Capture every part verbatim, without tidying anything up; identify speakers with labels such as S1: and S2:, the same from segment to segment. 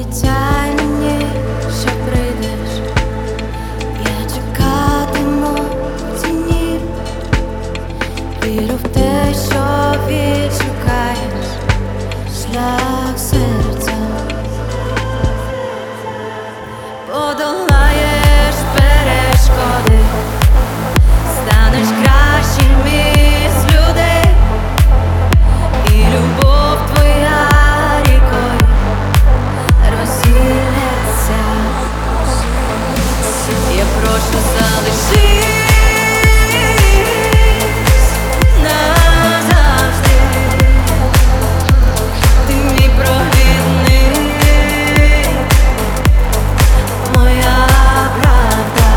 S1: Обіцяй мені, що прийдеш, я чекатиму в ціні. Вірю в те, що відшукаєш шлях серця, подолаєш перешкоди, станеш кращим із людей, і любов твоя рікою розілється. Я прошу, залишись назавжди. Ти мій провідник, моя правда.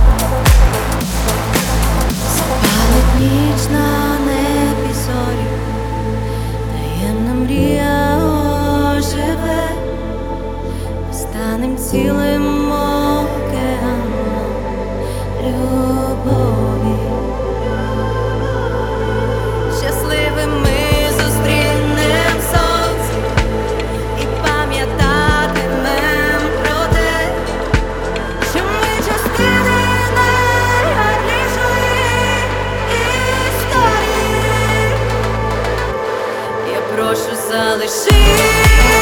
S1: Запалить ніч на небі зорі, таємна мрія оживе. Станем цілим океаном любові. Щасливими зустрінем сонце і пам'ятатимем про те, що ми частини найгарнішої історії. Я прошу, залишись